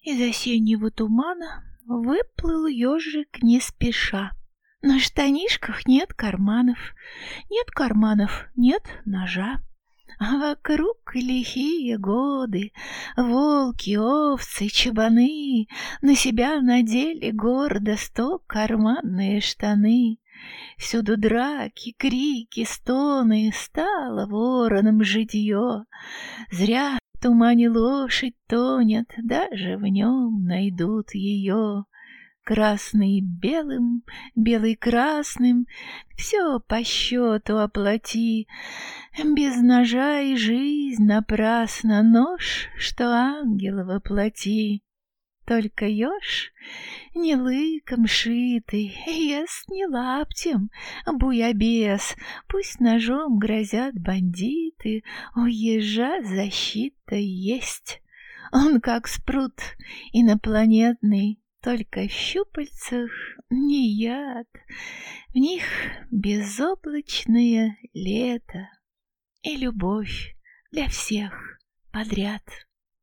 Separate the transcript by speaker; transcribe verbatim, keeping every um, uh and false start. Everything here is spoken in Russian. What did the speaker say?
Speaker 1: Из осеннего тумана выплыл ежик не спеша. На штанишках нет карманов, нет карманов, нет ножа. А вокруг лихие годы, волки, овцы, чабаны на себя надели гордо сто карманные штаны. Всюду драки, крики, стоны, стало вороном житье. Зря в тумане лошадь тонет, даже в нем найдут ее. Красный белым, белый красным, все по счету оплати. Без ножа и жизнь напрасно, нож, что ангел воплоти. Только еж не лыком шитый, ест не лаптем, буябес. Пусть ножом грозят бандиты, у ежа защита есть. Он как спрут инопланетный, только в щупальцах не яд. В них безоблачное лето и любовь для всех подряд.